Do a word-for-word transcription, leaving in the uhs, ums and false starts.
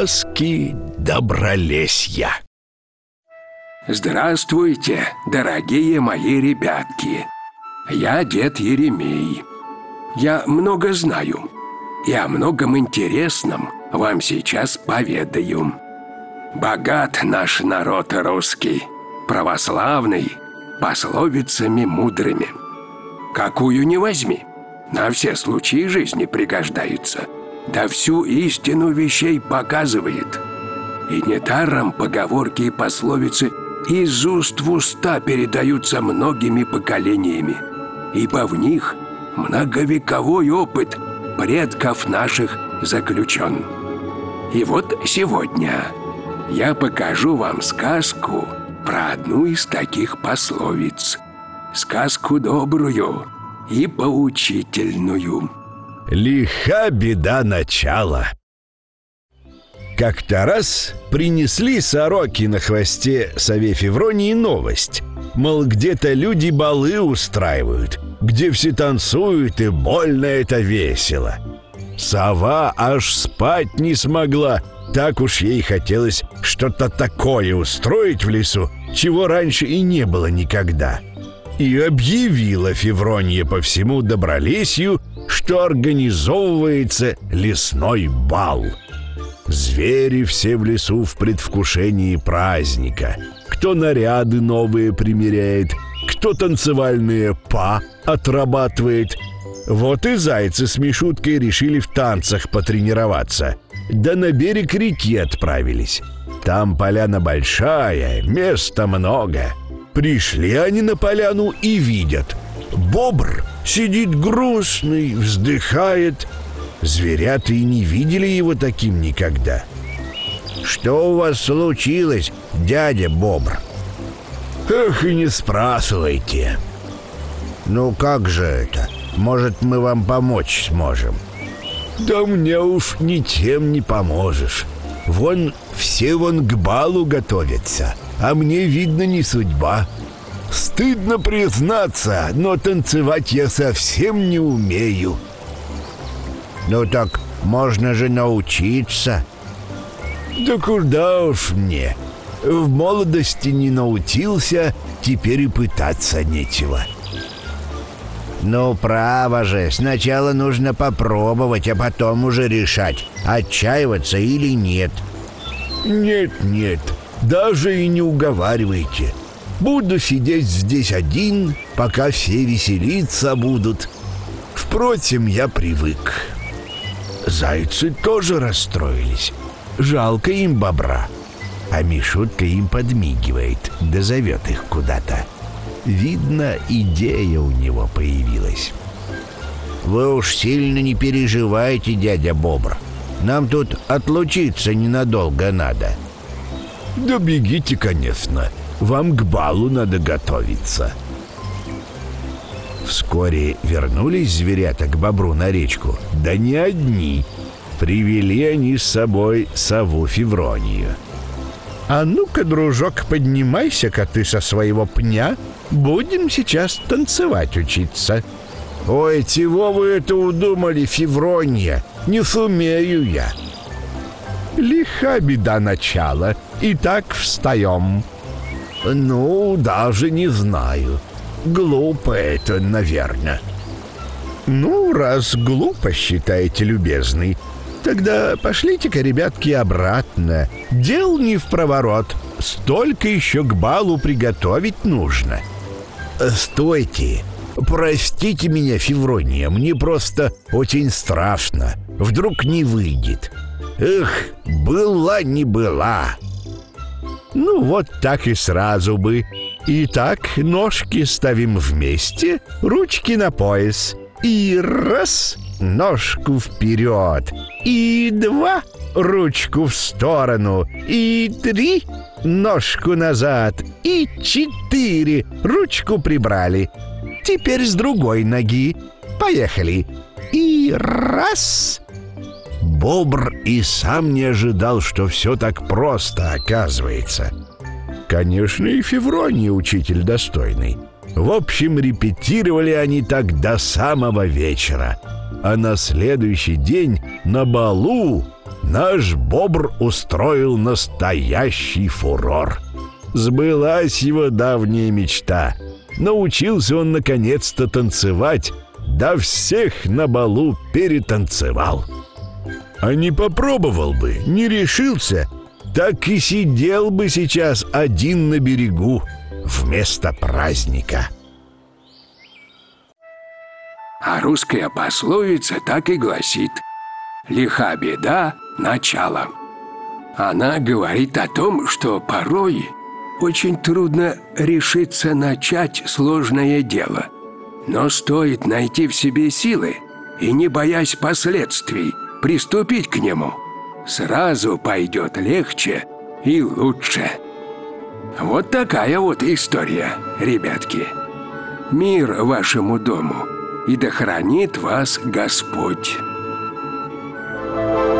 сказки Добролесья. Здравствуйте, дорогие мои ребятки. Я дед Еремей. Я много знаю и о многом интересном вам сейчас поведаю. Богат наш народ русский, православный, пословицами мудрыми. Какую ни возьми, на все случаи жизни пригождаются, да всю истину вещей показывает. И недаром поговорки и пословицы из уст в уста передаются многими поколениями, ибо в них многовековой опыт предков наших заключен. И вот сегодня я покажу вам сказку про одну из таких пословиц. Сказку добрую и поучительную. Лиха беда начала. Как-то раз принесли сороки на хвосте сове Февронии новость. Мол, где-то люди балы устраивают, где все танцуют, и больно это весело. Сова аж спать не смогла. Так уж ей хотелось что-то такое устроить в лесу, чего раньше и не было никогда. И объявила Феврония по всему Добролесью, что организовывается лесной бал. Звери все в лесу в предвкушении праздника. Кто наряды новые примеряет, кто танцевальные па отрабатывает. Вот и зайцы с Мишуткой решили в танцах потренироваться. Да на берег реки отправились. Там поляна большая, места много. Пришли они на поляну и видят: бобр сидит грустный, вздыхает. Зверята и не видели его таким никогда. «Что у вас случилось, дядя Бобр?» «Эх, и не спрашивайте». «Ну как же это? Может, мы вам помочь сможем?» «Да мне уж ничем не поможешь. Вон все вон к балу готовятся, а мне, видно, не судьба. Стыдно признаться, но танцевать я совсем не умею». «Ну так можно же научиться». «Да куда уж мне. В молодости не научился, теперь и пытаться нечего». «Ну, право же, сначала нужно попробовать, а потом уже решать, отчаиваться или нет». «Нет, нет, даже и не уговаривайте. Буду сидеть здесь один, пока все веселиться будут. Впрочем, я привык». Зайцы тоже расстроились. Жалко им бобра. А Мишутка им подмигивает, да зовет их куда-то. Видно, идея у него появилась. «Вы уж сильно не переживайте, дядя Бобр. Нам тут отлучиться ненадолго надо». «Да бегите, конечно. Вам к балу надо готовиться». Вскоре вернулись зверята к бобру на речку. Да не одни. Привели они с собой сову Февронию. «А ну-ка, дружок, поднимайся-ка ты со своего пня. Будем сейчас танцевать учиться». «Ой, чего вы это удумали, Феврония? Не сумею я». «Лиха беда начала. Итак, встаем». «Ну, даже не знаю. Глупо это, наверное». «Ну, раз глупо считаете, любезный, тогда пошлите-ка, ребятки, обратно. Дел не впроворот. Столько еще к балу приготовить нужно». «Стойте! Простите меня, Феврония, мне просто очень страшно. Вдруг не выйдет. Эх, была не была». «Ну, вот так и сразу бы. Итак, ножки ставим вместе, ручки на пояс. И раз, ножку вперед. И два, ручку в сторону. И три, ножку назад. И четыре, ручку прибрали. Теперь с другой ноги. Поехали. И раз». Бобр и сам не ожидал, что все так просто оказывается. Конечно, и Феврония учитель достойный. В общем, репетировали они так до самого вечера. А на следующий день на балу наш бобр устроил настоящий фурор. Сбылась его давняя мечта. Научился он наконец-то танцевать, да всех на балу перетанцевал. А не попробовал бы, не решился, так и сидел бы сейчас один на берегу вместо праздника. А русская пословица так и гласит: «Лиха беда – начало». Она говорит о том, что порой очень трудно решиться начать сложное дело. Но стоит найти в себе силы и, не боясь последствий, приступить к нему, сразу пойдет легче и лучше. Вот такая вот история, ребятки. Мир вашему дому, и да хранит вас Господь.